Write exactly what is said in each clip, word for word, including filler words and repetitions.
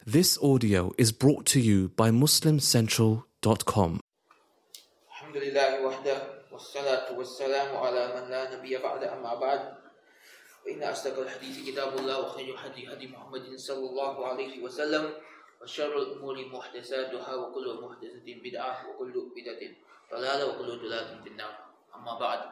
This audio is brought to you by muslim central dot com. Alhamdulillah wahdah wassalatu wassalamu ala man la nabiyya ba'da amma ba'd. Wa inna asdaqal hadithi kitabullah wa khayrul hadi hadi Muhammadin sallallahu alayhi wa sallam wa sharrul umuri muhdatsatuha wa kullu muhdatsatin bid'ah wa kullu bid'atin dalalah wa kullu dalalatin finnar. Amma ba'd.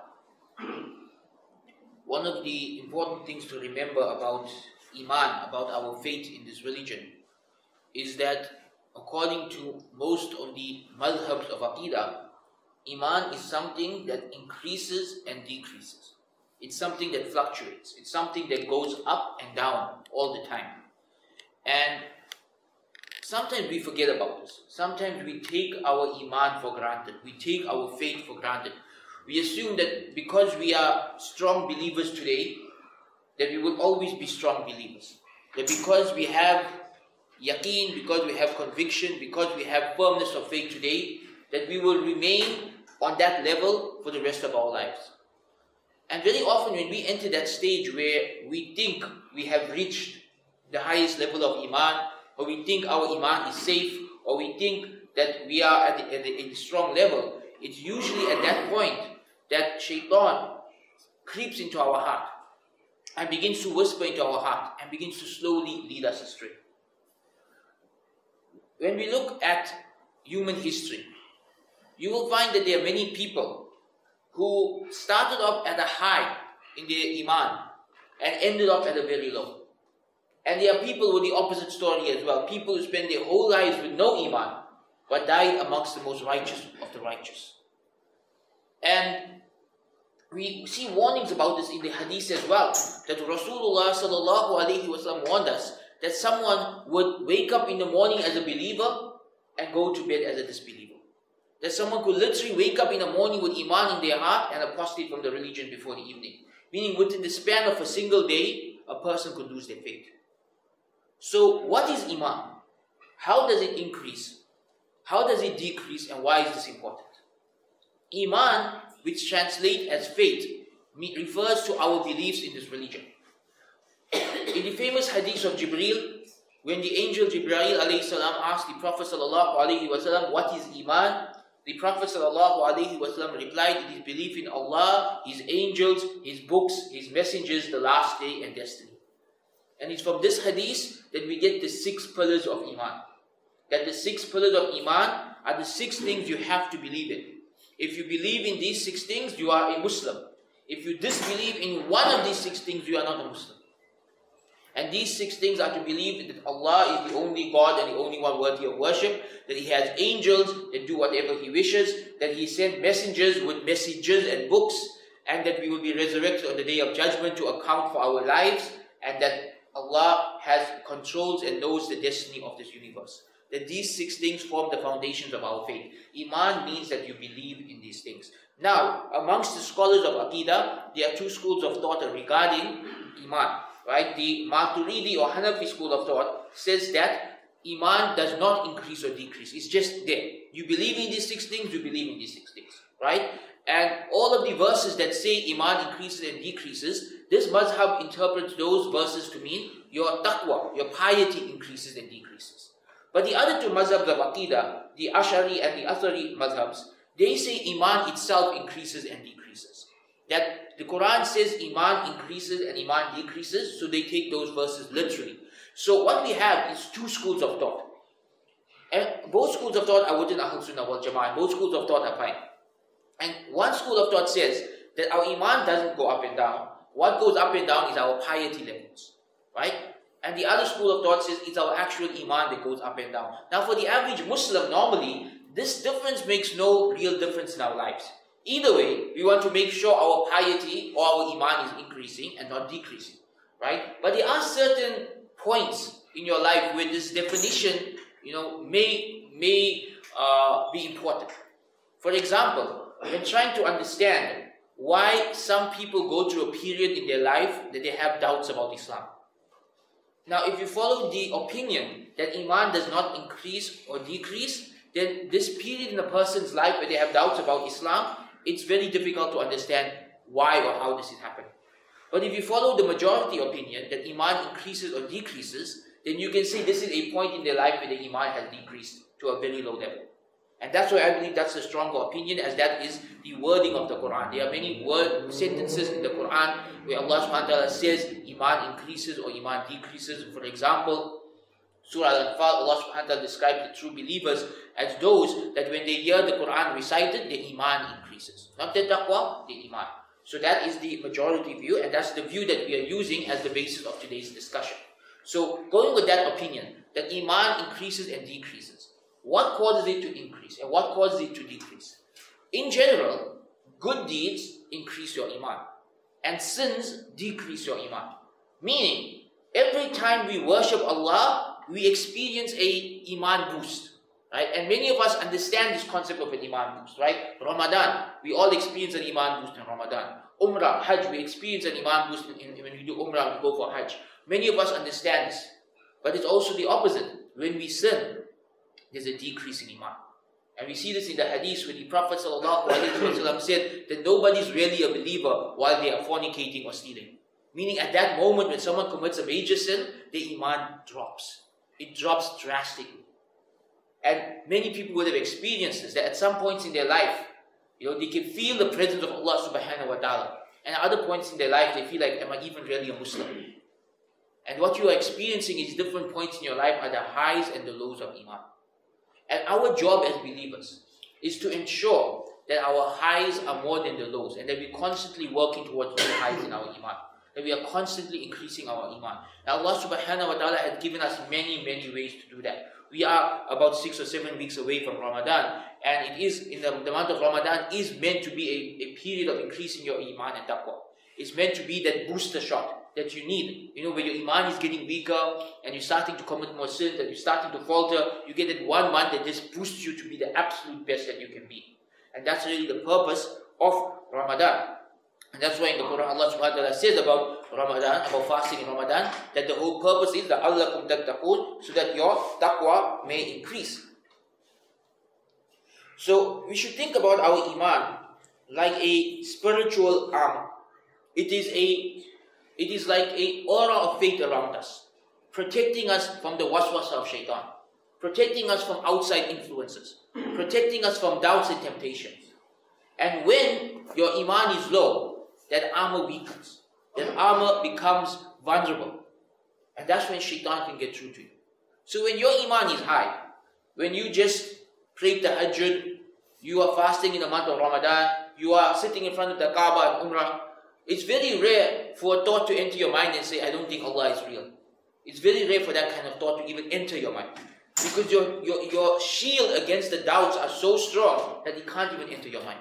One of the important things to remember about Iman, about our faith in this religion, is that according to most of the madhabs of Aqidah, Iman is something that increases and decreases. It's something that fluctuates. It's something that goes up and down all the time. And sometimes we forget about this. Sometimes we take our Iman for granted. We take our faith for granted. We assume that because we are strong believers today, that we will always be strong believers. That because we have yaqeen, because we have conviction, because we have firmness of faith today, that we will remain on that level for the rest of our lives. And very often when we enter that stage where we think we have reached the highest level of Iman, or we think our Iman is safe, or we think that we are at, the, at, the, at a strong level, it's usually at that point that shaitan creeps into our heart and begins to whisper into our heart and begins to slowly lead us astray. When we look at human history, you will find that there are many people who started off at a high in their Iman and ended up at a very low. And there are people with the opposite story as well. People who spend their whole lives with no Iman but died amongst the most righteous of the righteous. And we see warnings about this in the hadith as well, that Rasulullah sallallahu alaihi wasallam warned us that someone would wake up in the morning as a believer and go to bed as a disbeliever. That someone could literally wake up in the morning with Iman in their heart and apostate from the religion before the evening. Meaning within the span of a single day, a person could lose their faith. So what is Iman? How does it increase? How does it decrease, and why is this important? Iman, which translates as faith, refers to our beliefs in this religion. In the famous hadith of Jibreel, when the angel Jibreel alayhi salam asked the Prophet sallallahu alayhi wasallam, what is Iman? The Prophet sallallahu alayhi wasallam replied, it is belief in Allah, His angels, His books, His messengers, the last day and destiny. And it's from this hadith that we get the six pillars of Iman. That the six pillars of Iman are the six things you have to believe in. If you believe in these six things, you are a Muslim. If you disbelieve in one of these six things, you are not a Muslim. And these six things are to believe that Allah is the only God and the only one worthy of worship, that He has angels that do whatever He wishes, that He sent messengers with messages and books, and that we will be resurrected on the day of judgment to account for our lives, and that Allah has controls and knows the destiny of this universe. That these six things form the foundations of our faith. Iman means that you believe in these things. Now, amongst the scholars of Aqidah, there are two schools of thought regarding Iman. Right? The Maturidi or Hanafi school of thought says that Iman does not increase or decrease. It's just there. You believe in these six things, you believe in these six things. Right? And all of the verses that say Iman increases and decreases, this mazhab interprets those verses to mean your taqwa, your piety increases and decreases. But the other two mazhabs of Aqidah, the Ash'ari and the Athari mazhabs, they say Iman itself increases and decreases. That the Quran says Iman increases and Iman decreases, so they take those verses literally. So what we have is two schools of thought. And both schools of thought are within Ahl Sunnah wal Jama'ah. Both schools of thought are fine. And one school of thought says that our Iman doesn't go up and down. What goes up and down is our piety levels. Right? And the other school of thought says it's our actual Iman that goes up and down. Now for the average Muslim, normally, this difference makes no real difference in our lives. Either way, we want to make sure our piety or our Iman is increasing and not decreasing. Right? But there are certain points in your life where this definition, you know, may, may uh, be important. For example, when trying to understand why some people go through a period in their life that they have doubts about Islam. Now, if you follow the opinion that Iman does not increase or decrease, then this period in a person's life where they have doubts about Islam, it's very difficult to understand why or how this is happening. But if you follow the majority opinion that Iman increases or decreases, then you can say this is a point in their life where the iman has decreased to a very low level. And that's why I believe that's the stronger opinion, as that is the wording of the Quran. There are many word sentences in the Quran where Allah subhanahu wa ta'ala says iman increases or iman decreases. For example, Surah Al-Anfal, Allah subhanahu wa ta'ala describes the true believers as those that when they hear the Quran recited, their iman increases. Not their taqwa, their iman. So that is the majority view, and that's the view that we are using as the basis of today's discussion. So going with that opinion, that iman increases and decreases. What causes it to increase and what causes it to decrease? In general, good deeds increase your iman and sins decrease your iman. Meaning, every time we worship Allah, we experience a iman boost. Right? And many of us understand this concept of an iman boost, right? Ramadan, we all experience an iman boost in Ramadan. Umrah, Hajj, we experience an iman boost in, in, when we do Umrah, we go for Hajj. Many of us understand this. But it's also the opposite. When we sin, there's a decrease in iman. And we see this in the hadith where the Prophet ﷺ said that nobody's really a believer while they are fornicating or stealing. Meaning at that moment when someone commits a major sin, their iman drops. It drops drastically. And many people would have experienced this, that at some points in their life, you know, they can feel the presence of Allah subhanahu wa ta'ala. And at other points in their life, they feel like, am I even really a Muslim? And what you are experiencing is different points in your life are the highs and the lows of iman. And our job as believers is to ensure that our highs are more than the lows, and that we're constantly working towards those highs in our iman. That we are constantly increasing our iman. And Allah subhanahu wa ta'ala has given us many, many ways to do that. We are about six or seven weeks away from Ramadan, and it is in the, the month of Ramadan is meant to be a, a period of increasing your iman and taqwa. It's meant to be that booster shot that you need. You know, when your iman is getting weaker and you're starting to commit more sins, that you're starting to falter, you get that one month that just boosts you to be the absolute best that you can be. And that's really the purpose of Ramadan. And that's why in the Quran Allah subhanahu wa ta'ala says about Ramadan, about fasting in Ramadan, that the whole purpose is that Allakum tattaqun, so that your taqwa may increase. So we should think about our iman like a spiritual armor. It is a it is like a aura of faith around us, protecting us from the waswasa of shaitan, protecting us from outside influences, protecting us from doubts and temptations. And when your iman is low, that armor weakens. That armor becomes vulnerable. And that's when shaitan can get through to you. So when your iman is high, when you just pray tahajjud, you are fasting in the month of Ramadan, you are sitting in front of the Kaaba and Umrah, it's very rare for a thought to enter your mind and say, I don't think Allah is real. It's very rare for that kind of thought to even enter your mind. Because your, your, your shield against the doubts are so strong that it can't even enter your mind.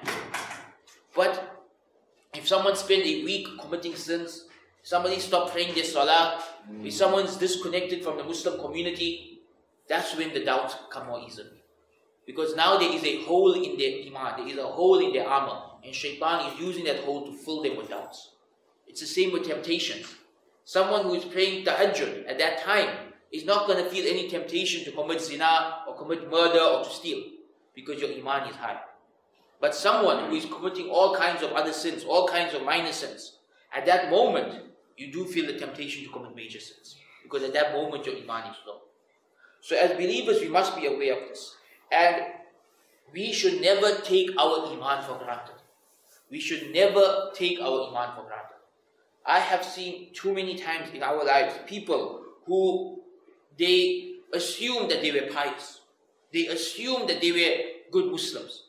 But if someone spent a week committing sins, if somebody stopped praying their salah, if someone's disconnected from the Muslim community, that's when the doubts come more easily. Because now there is a hole in their iman, there is a hole in their armor, and shaitan is using that hole to fill them with doubts. It's the same with temptations. Someone who is praying tahajjud at that time is not going to feel any temptation to commit zina or commit murder or to steal, because your iman is high. But someone who is committing all kinds of other sins, all kinds of minor sins, at that moment, you do feel the temptation to commit major sins. Because at that moment, your iman is low. So as believers, we must be aware of this. And we should never take our iman for granted. We should never take our iman for granted. I have seen too many times in our lives, people who, they assumed that they were pious. They assumed that they were good Muslims.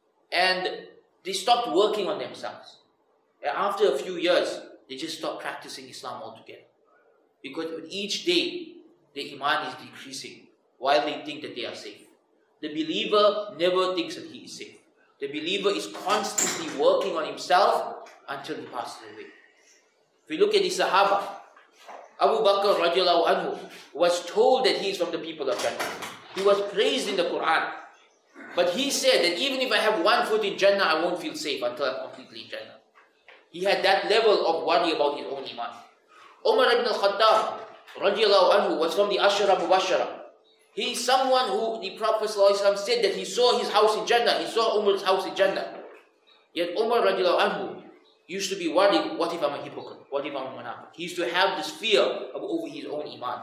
And they stopped working on themselves. And after a few years, they just stopped practicing Islam altogether. Because with each day, the iman is decreasing while they think that they are safe. The believer never thinks that he is safe. The believer is constantly working on himself until he passes away. If we look at the Sahaba, Abu Bakr radiallahu anhu was told that he is from the people of Jannah. He was praised in the Quran. But he said that even if I have one foot in Jannah, I won't feel safe until I'm completely in Jannah. He had that level of worry about his own iman. Umar ibn al-Khattab radiallahu anhu was from the Ashara Mubashara. He is someone who the Prophet ﷺ said that he saw his house in Jannah. He saw Umar's house in Jannah. Yet Umar radiallahu anhu used to be worried, what if I'm a hypocrite? What if I'm a munafiq? He used to have this fear of over his own iman.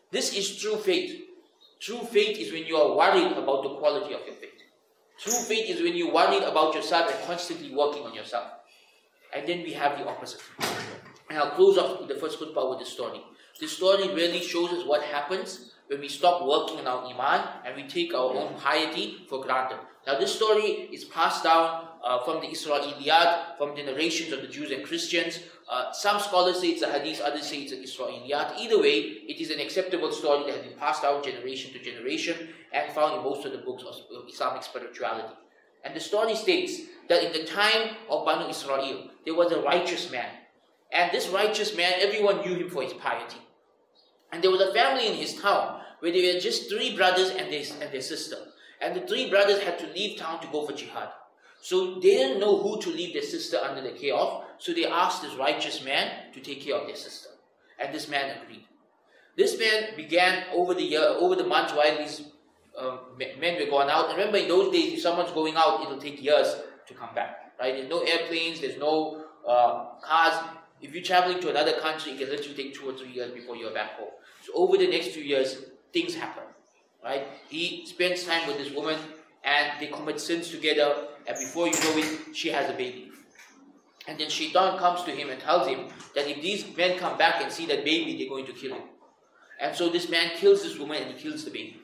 This is true faith. True faith is when you are worried about the quality of your faith. True faith is when you're worried about yourself and constantly working on yourself. And then we have the opposite. And I'll close off the first khutbah with this story. This story really shows us what happens when we stop working on our iman and we take our own piety for granted. Now this story is passed down uh, from the Israeliyat, from the narrations of the Jews and Christians. Uh, some scholars say it's a hadith, others say it's an Israeliyat. Either way, it is an acceptable story that has been passed down generation to generation and found in most of the books of Islamic spirituality. And the story states that in the time of Banu Israel, there was a righteous man. And this righteous man, everyone knew him for his piety. And there was a family in his town where there were just three brothers and their, and their sister. And the three brothers had to leave town to go for jihad. So they didn't know who to leave their sister under the care of. So they asked this righteous man to take care of their sister. And this man agreed. This man began over the year, over the months while these um, men were going out. And remember, in those days, if someone's going out, it'll take years to come back. Right? There's no airplanes, there's no uh, cars. If you're traveling to another country, it can literally take two or three years before you're back home. So over the next few years, things happen. Right? He spends time with this woman and they commit sins together, and before you know it, she has a baby. And then Shaitan comes to him and tells him that if these men come back and see that baby, they're going to kill him. And so this man kills this woman and he kills the baby.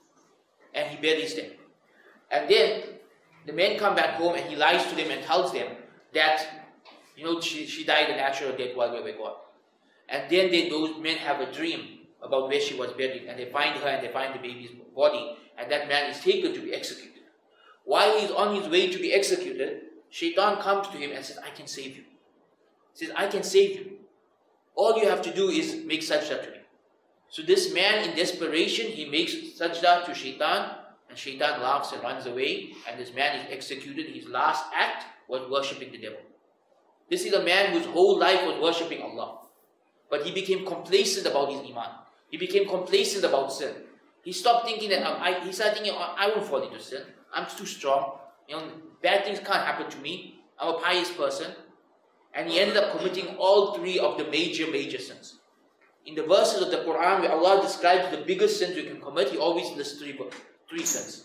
And he buries them. And then the men come back home and he lies to them and tells them that, you know, she, she died a natural death while we were gone. And then they, those men have a dream about where she was buried, and they find her and they find the baby's body, and that man is taken to be executed. While he's on his way to be executed, Shaitan comes to him and says, I can save you. He says, I can save you. All you have to do is make sajda to me. So this man in desperation, he makes sajda to Shaitan, and Shaitan laughs and runs away, and this man is executed. His last act was worshipping the devil. This is a man whose whole life was worshipping Allah. But he became complacent about his iman. He became complacent about sin. He stopped thinking that, um, I, he started thinking, I won't fall into sin. I'm too strong. You know, bad things can't happen to me. I'm a pious person. And he ended up committing all three of the major, major sins. In the verses of the Quran where Allah describes the biggest sins you can commit, He always lists three, three sins.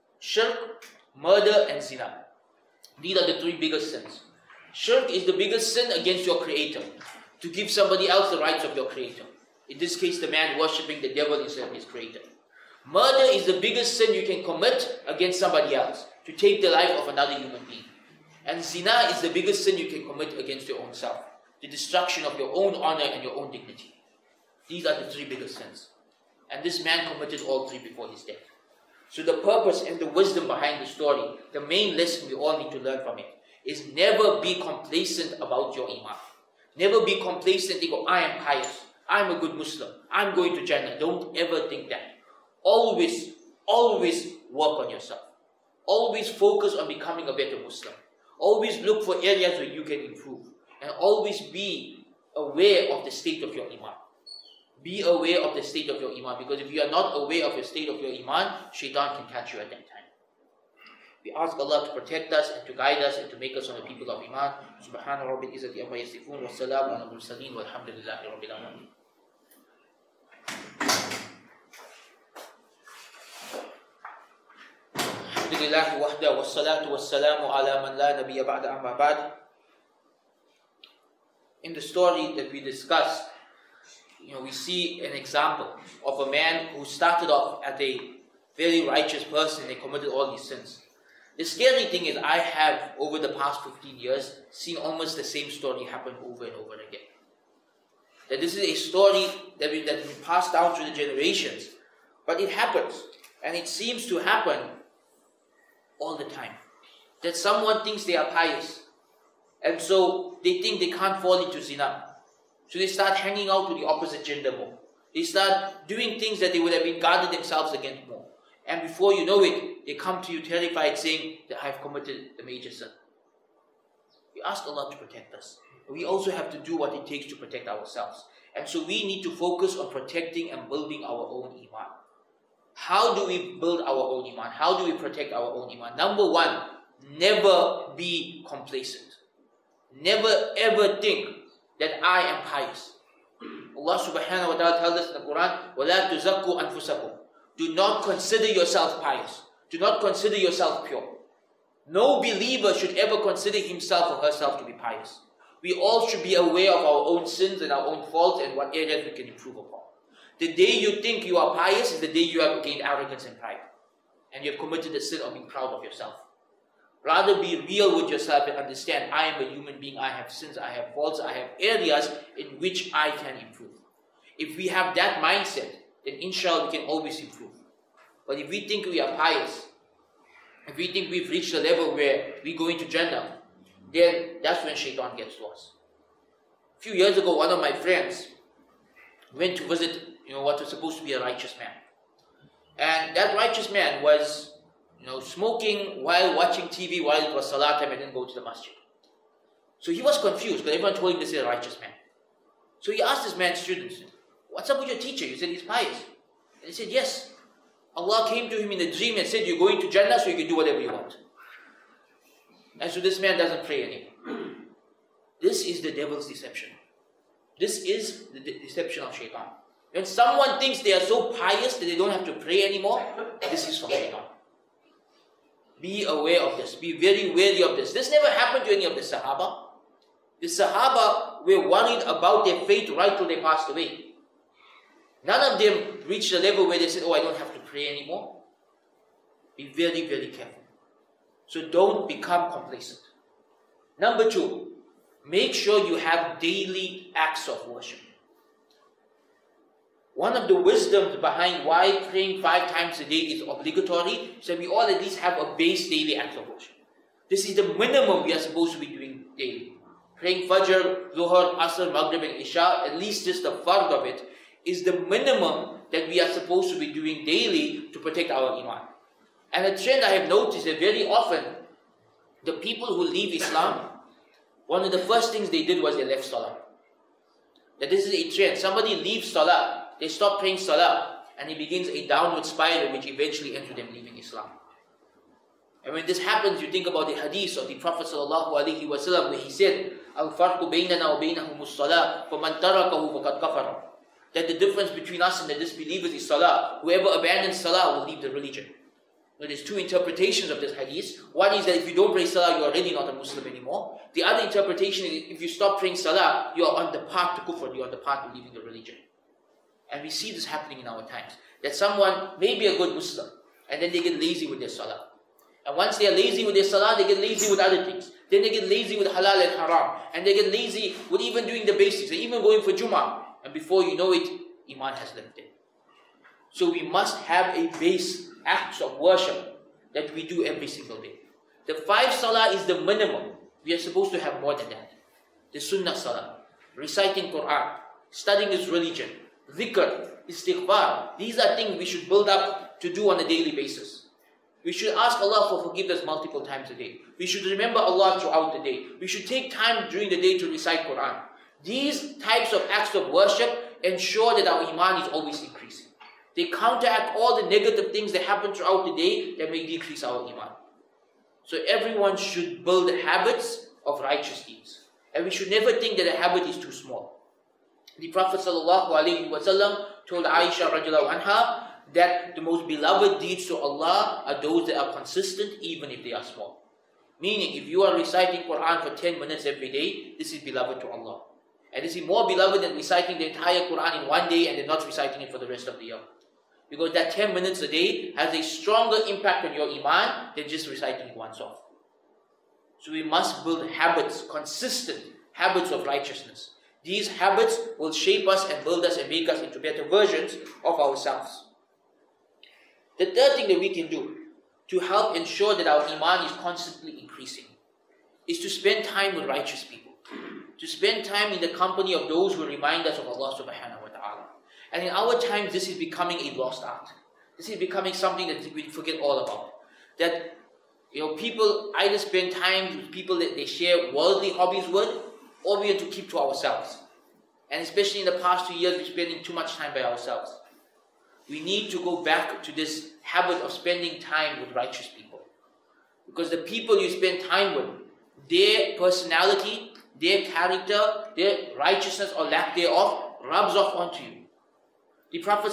Shirk, murder and zina. These are the three biggest sins. Shirk is the biggest sin against your Creator. To give somebody else the rights of your Creator. In this case, the man worshipping the devil instead of his Creator. Murder is the biggest sin you can commit against somebody else. To take the life of another human being. And zina is the biggest sin you can commit against your own self. The destruction of your own honor and your own dignity. These are the three biggest sins. And this man committed all three before his death. So the purpose and the wisdom behind the story, the main lesson we all need to learn from it, is never be complacent about your iman. Never be complacent and go, I am pious. I'm a good Muslim. I'm going to Jannah. Don't ever think that. Always, always work on yourself. Always focus on becoming a better Muslim. Always look for areas where you can improve. And always be aware of the state of your iman. Be aware of the state of your iman. Because if you are not aware of the state of your iman, Shaitan can catch you at that time. We ask Allah to protect us and to guide us and to make us on the people of iman. Subhana rabbil izzati amma yasifun wa salamun ala mursaleen walhamdulillahi rabbil alamin. Alhamdulillah wahda wa salatu wa salamu ala man la nabiyya ba'da amma ba'd. In the story that we discussed, you know, we see an example of a man who started off as a very righteous person and committed all these sins. The scary thing is I have, over the past fifteen years, seen almost the same story happen over and over again. That this is a story that we, that we passed down through the generations. But it happens. And it seems to happen all the time. That someone thinks they are pious. And so they think they can't fall into zina. So they start hanging out with the opposite gender more. They start doing things that they would have been guarded themselves against more. And before you know it, they come to you terrified saying that I have committed a major sin. We ask Allah to protect us. We also have to do what it takes to protect ourselves. And so we need to focus on protecting and building our own iman. How do we build our own iman? How do we protect our own iman? Number one, never be complacent. Never ever think that I am pious. Allah subhanahu wa ta'ala tells us in the Quran, وَلَا تُزَكُّوا أَنفُسَكُمْ. Do not consider yourself pious. Do not consider yourself pure. No believer should ever consider himself or herself to be pious. We all should be aware of our own sins and our own faults and what areas we can improve upon. The day you think you are pious is the day you have gained arrogance and pride. And you have committed the sin of being proud of yourself. Rather be real with yourself and understand, I am a human being, I have sins, I have faults, I have areas in which I can improve. If we have that mindset, then inshallah we can always improve. But if we think we are pious, if we think we've reached a level where we go into Jannah, then that's when shaitan gets lost. A few years ago, one of my friends went to visit, you know, what was supposed to be a righteous man. And that righteous man was, you know, smoking while watching T V while it was salat time and didn't go to the masjid. So he was confused because everyone told him this is a righteous man. So he asked this man's students, what's up with your teacher? He said he's pious. And he said, yes. Allah came to him in a dream and said, you're going to Jannah so you can do whatever you want. And so this man doesn't pray anymore. This is the devil's deception. This is the de- deception of shaitan. When someone thinks they are so pious that they don't have to pray anymore, this is from shaitan. Be aware of this. Be very wary of this. This never happened to any of the Sahaba. The Sahaba were worried about their faith right till they passed away. None of them reached a level where they said, oh, I don't have to pray anymore. Be very, very careful. So don't become complacent. Number two, make sure you have daily acts of worship. One of the wisdoms behind why praying five times a day is obligatory is that we all at least have a base daily act of worship. This is the minimum we are supposed to be doing daily. Praying Fajr, Zuhr, Asr, Maghrib and Isha, at least just the fard of it, is the minimum that we are supposed to be doing daily to protect our iman. And a trend I have noticed that very often, the people who leave Islam, one of the first things they did was they left Salah. That this is a trend. Somebody leaves Salah, they stop praying Salah, and it begins a downward spiral which eventually ends with them leaving Islam. And when this happens, you think about the hadith of the Prophet sallallahu alaihi wasallam where he said, "Al-farqu baynana wa baynahum as-salah, faman tarakahu faqad kafara." That the difference between us and the disbelievers is Salah. Whoever abandons Salah will leave the religion. Now, there's two interpretations of this hadith. One is that if you don't pray Salah, you're already not a Muslim anymore. The other interpretation is if you stop praying Salah, you are on the path to kufr, you're on the path to leaving the religion. And we see this happening in our times. That someone may be a good Muslim, and then they get lazy with their Salah. And once they are lazy with their Salah, they get lazy with other things. Then they get lazy with halal and haram. And they get lazy with even doing the basics. They're even going for Jummah. And before you know it, Iman has left them. So we must have a base acts of worship that we do every single day. The five Salah is the minimum. We are supposed to have more than that. The Sunnah Salah, reciting Quran, studying His religion, dhikr, istighfar. These are things we should build up to do on a daily basis. We should ask Allah for forgiveness multiple times a day. We should remember Allah throughout the day. We should take time during the day to recite Quran. These types of acts of worship ensure that our Iman is always increasing. They counteract all the negative things that happen throughout the day that may decrease our Iman. So everyone should build habits of righteous deeds. And we should never think that a habit is too small. The Prophet ﷺ told Aisha radiallahu anha that the most beloved deeds to Allah are those that are consistent even if they are small. Meaning, if you are reciting Quran for ten minutes every day, this is beloved to Allah. And this is more beloved than reciting the entire Quran in one day and then not reciting it for the rest of the year. Because that ten minutes a day has a stronger impact on your Iman than just reciting it once off. So we must build habits, consistent habits of righteousness. These habits will shape us and build us and make us into better versions of ourselves. The third thing that we can do to help ensure that our Iman is constantly increasing is to spend time with righteous people. To spend time in the company of those who remind us of Allah subhanahu wa ta'ala. And in our times, this is becoming a lost art. This is becoming something that we forget all about. That, you know, people either spend time with people that they share worldly hobbies with, or we have to keep to ourselves. And especially in the past two years, we're spending too much time by ourselves. We need to go back to this habit of spending time with righteous people. Because the people you spend time with, their personality, their character, their righteousness or lack thereof rubs off onto you. The Prophet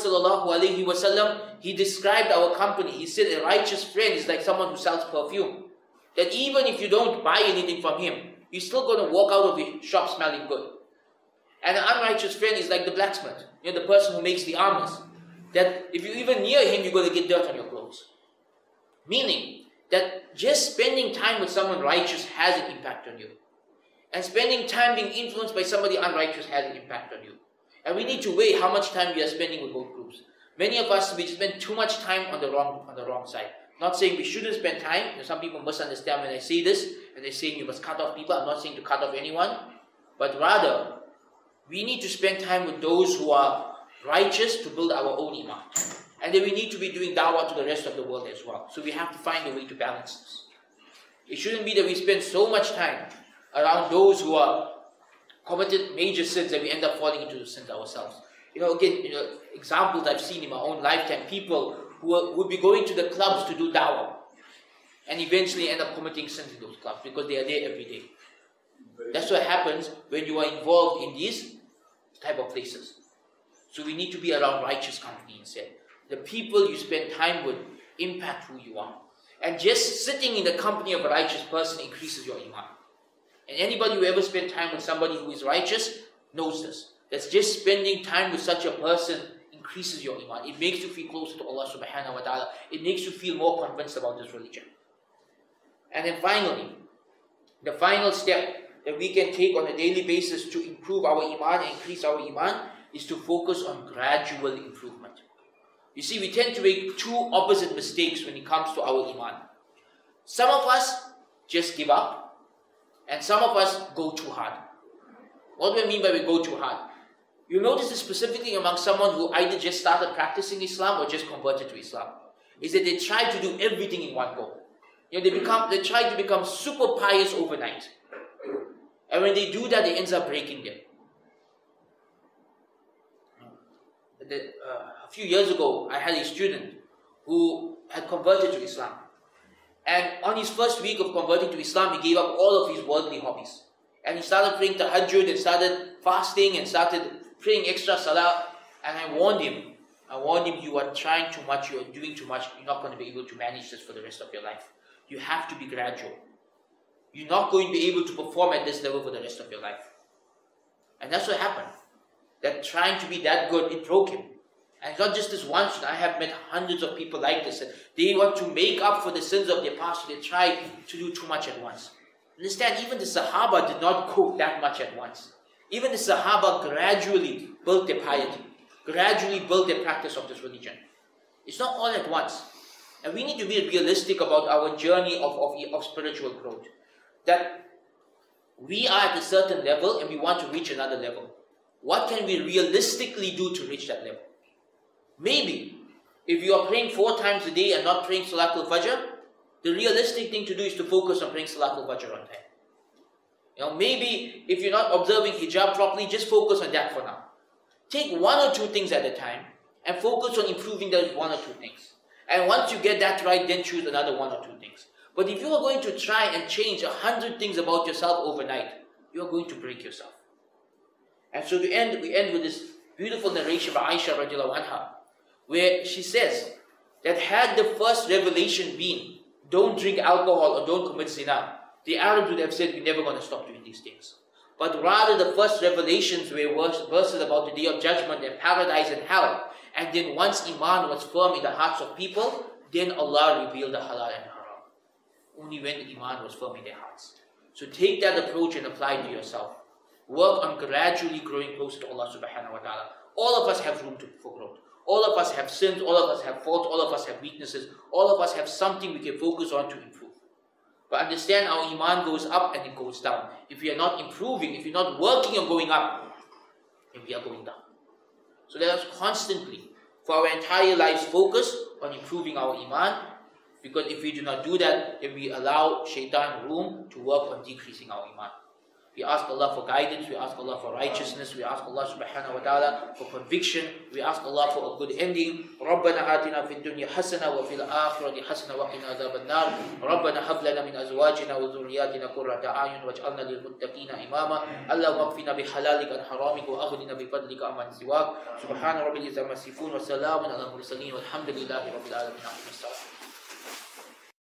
ﷺ, he described our company. He said a righteous friend is like someone who sells perfume. That even if you don't buy anything from him, you're still going to walk out of the shop smelling good. And an unrighteous friend is like the blacksmith, you know, the person who makes the armors. That if you're even near him, you're going to get dirt on your clothes. Meaning that just spending time with someone righteous has an impact on you. And spending time being influenced by somebody unrighteous has an impact on you. And we need to weigh how much time we are spending with both groups. Many of us, we spend too much time on the wrong on the wrong side. Not saying we shouldn't spend time. You know, some people misunderstand when I say this, and they're saying you must cut off people. I'm not saying to cut off anyone. But rather, we need to spend time with those who are righteous to build our own iman. And then we need to be doing da'wah to the rest of the world as well. So we have to find a way to balance this. It shouldn't be that we spend so much time around those who are committed major sins that we end up falling into the sins ourselves. You know, again, you know, examples I've seen in my own lifetime, people who are, would be going to the clubs to do da'wah and eventually end up committing sins in those clubs because they are there every day. That's what happens when you are involved in these type of places. So we need to be around righteous company instead. The people you spend time with impact who you are. And just sitting in the company of a righteous person increases your iman. And anybody who ever spent time with somebody who is righteous knows this. That's just spending time with such a person increases your iman. It makes you feel closer to Allah subhanahu wa ta'ala. It makes you feel more convinced about this religion. And then finally, the final step that we can take on a daily basis to improve our iman and increase our iman is to focus on gradual improvement. You see, we tend to make two opposite mistakes when it comes to our iman. Some of us just give up, and some of us go too hard. What do I mean by we go too hard? You notice this specifically among someone who either just started practicing Islam or just converted to Islam, is that they try to do everything in one go. You know, they become, they try to become super pious overnight. And when they do that, it ends up breaking them. The, uh, a few years ago, I had a student who had converted to Islam. And on his first week of converting to Islam, he gave up all of his worldly hobbies. And he started praying tahajjud and started fasting and started praying extra salah. And I warned him, I warned him, you are trying too much, you are doing too much, you're not going to be able to manage this for the rest of your life. You have to be gradual. You're not going to be able to perform at this level for the rest of your life. And that's what happened. That trying to be that good, it broke him. And it's not just this one student. I have met hundreds of people like this. They want to make up for the sins of their past, so they try to do too much at once. Understand, even the Sahaba did not go that much at once. Even the Sahaba gradually built their piety, gradually built their practice of this religion. It's not all at once. And we need to be realistic about our journey of, of, of spiritual growth. That we are at a certain level and we want to reach another level. What can we realistically do to reach that level? Maybe, if you are praying four times a day and not praying Salatul Fajr, the realistic thing to do is to focus on praying Salatul Fajr on time. You know, maybe if you're not observing hijab properly, just focus on that for now. Take one or two things at a time and focus on improving those one or two things. And once you get that right, then choose another one or two things. But if you are going to try and change a hundred things about yourself overnight, you are going to break yourself. And so to end, we end with this beautiful narration by Aisha radiallahu anha, where she says that had the first revelation been, don't drink alcohol or don't commit zina, the Arabs would have said, we're never going to stop doing these things. But rather the first revelations were verses about the day of judgment and paradise and hell. And then once iman was firm in the hearts of people, then Allah revealed the halal and haram. Only when the iman was firm in their hearts. So take that approach and apply it to yourself. Work on gradually growing closer to Allah subhanahu wa ta'ala. All of us have room to, for growth. All of us have sins, all of us have faults, all of us have weaknesses. All of us have something we can focus on to improve. But understand, our iman goes up and it goes down. If we are not improving, if we're not working on going up, then we are going down. So let us constantly, for our entire lives, focus on improving our iman. Because if we do not do that, then we allow shaitan room to work on decreasing our iman. We ask Allah for guidance, we ask Allah for righteousness, we ask Allah subhanahu wa ta'ala for conviction, we ask Allah for a good ending. رَبَّنَا آتِنَا فِي الدُّنْيَا حَسَنَةً وَفِي الْآخِرَةِ حَسَنَةً وَقِنَا عَذَابَ النَّارِ رَبَّنَا هَبْ لَنَا مِنْ أَزْوَاجِنَا وَذُرِّيَّاتِنَا قُرَّةَ أَعْيُنٍ وَاجْعَلْنَا لِلْمُتَّقِينَ إِمَامًا اللهم اكفنا بحلالك عن حرامك وأغننا بفضلك عمن سواك سبحان رب العزة عما يصفون وسلام على المرسلين والحمد لله رب العالمين.